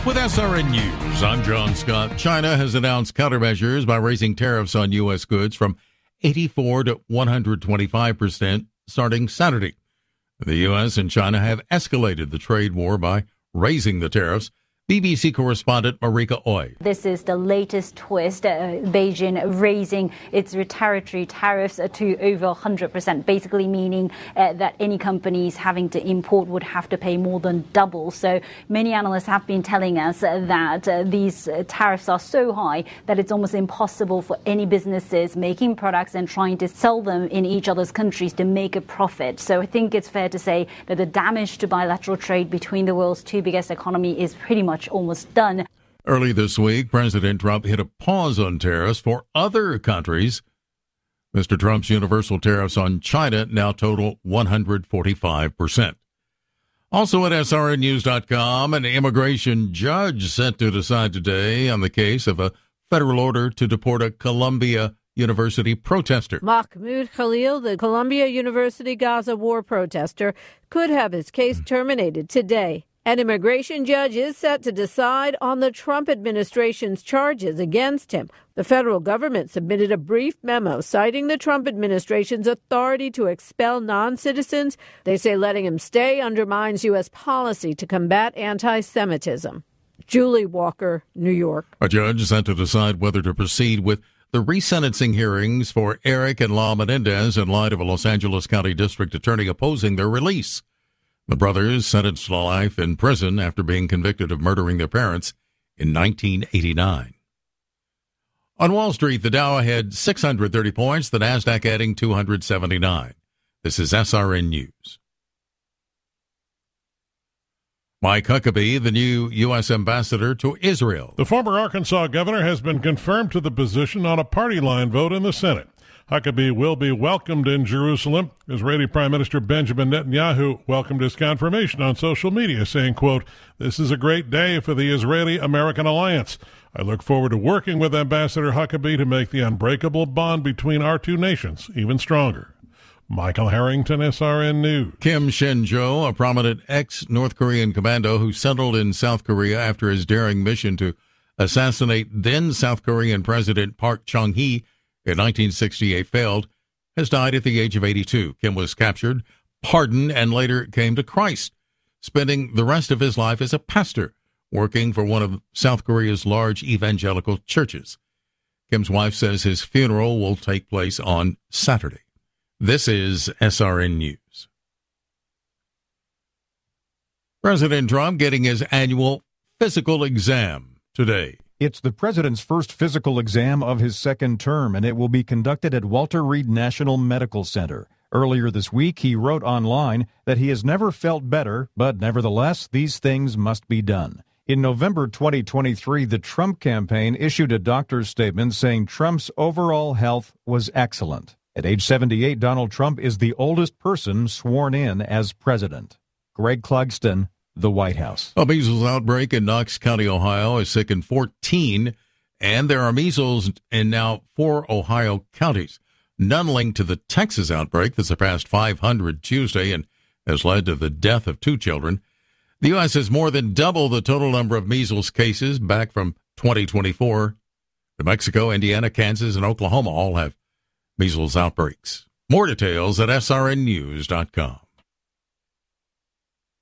With SRN News, I'm John Scott. China has announced countermeasures by raising tariffs on U.S. goods from 84 to 125% starting Saturday. The U.S. and China have escalated the trade war by raising the tariffs. BBC correspondent Marika Oy. This is the latest twist, Beijing raising its retaliatory tariffs to over 100%, basically meaning that any companies having to import would have to pay more than double. So many analysts have been telling us that these tariffs are so high that it's almost impossible for any businesses making products and trying to sell them in each other's countries to make a profit. So I think it's fair to say that the damage to bilateral trade between the world's two biggest economies is pretty much almost done. Early this week, President Trump hit a pause on tariffs for other countries. Mr. Trump's universal tariffs on China now total 145%. Also at srnnews.com, an immigration judge set to decide today on the case of a federal order to deport a Columbia University protester. Mahmoud Khalil, the Columbia University Gaza war protester, could have his case terminated today. An immigration judge is set to decide on the Trump administration's charges against him. The federal government submitted a brief memo citing the Trump administration's authority to expel non-citizens. They say letting him stay undermines U.S. policy to combat anti-Semitism. Julie Walker, New York. A judge set to decide whether to proceed with the resentencing hearings for Eric and La Menendez in light of a Los Angeles County District Attorney opposing their release. The brothers sentenced to life in prison after being convicted of murdering their parents in 1989. On Wall Street, the Dow had 630 points, the Nasdaq adding 279. This is SRN News. Mike Huckabee, the new U.S. ambassador to Israel. The former Arkansas governor has been confirmed to the position on a party line vote in the Senate. Huckabee will be welcomed in Jerusalem. Israeli Prime Minister Benjamin Netanyahu welcomed his confirmation on social media, saying, quote, "This is a great day for the Israeli-American alliance. I look forward to working with Ambassador Huckabee to make the unbreakable bond between our two nations even stronger." Michael Harrington, SRN News. Kim Shin-jo, a prominent ex-North Korean commando who settled in South Korea after his daring mission to assassinate then South Korean President Park Chung-hee in 1968 failed, has died at the age of 82. Kim was captured, pardoned, and later came to Christ, spending the rest of his life as a pastor, working for one of South Korea's large evangelical churches. Kim's wife says his funeral will take place on Saturday. This is SRN News. President Trump getting his annual physical exam today. It's the president's first physical exam of his second term, and it will be conducted at Walter Reed National Medical Center. Earlier this week, he wrote online that he has never felt better, but nevertheless, these things must be done. In November 2023, the Trump campaign issued a doctor's statement saying Trump's overall health was excellent. At age 78, Donald Trump is the oldest person sworn in as president. Greg Clugston, the White House. A measles outbreak in Knox County, Ohio, has sickened 14, and there are measles in now 4 Ohio counties. None linked to the Texas outbreak that surpassed 500 Tuesday and has led to the death of 2 children. The U.S. has more than doubled the total number of measles cases back from 2024. New Mexico, Indiana, Kansas, and Oklahoma all have measles outbreaks. More details at srnnews.com.